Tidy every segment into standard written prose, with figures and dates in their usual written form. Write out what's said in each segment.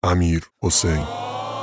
امیرحسین.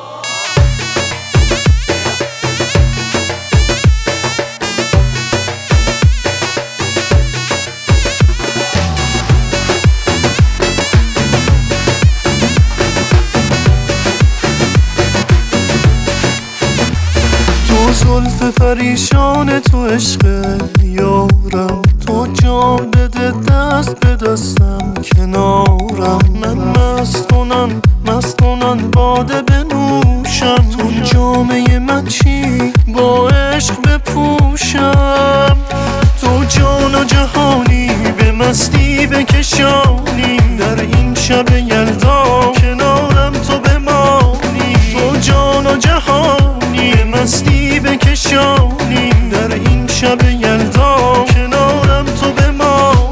تو زلف پریشان تو عشق یارم، تو جام بده دست به دستم کنارم. من مست کنن باده بنوشم، تو جامعه من چی با عشق بپوشم. تو جان و جهانی به مستی بکشانی، در این شب یلدا کنارم تو بمانی. تو جان و جهانی به مستی بکشانی، در این شب یلدا کنارم تو بمانی.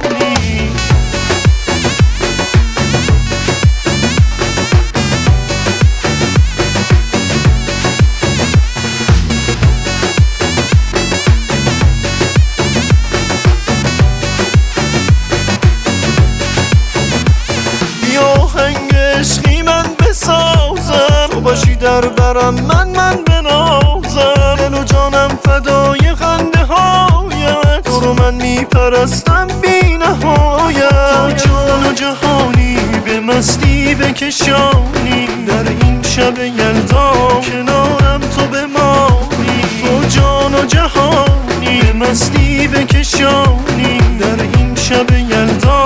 عشقی من بسازم، تو باشی در برم من بنازم. دل و جانم فدای خنده هایت، تو رو من میپرستم بی نهایت. تو جان و جهانی به مستی بکشانی، در این شب یلدا کنارم تو بمانی. تو جان و جهانی به مستی بکشانی، در این شب یلدا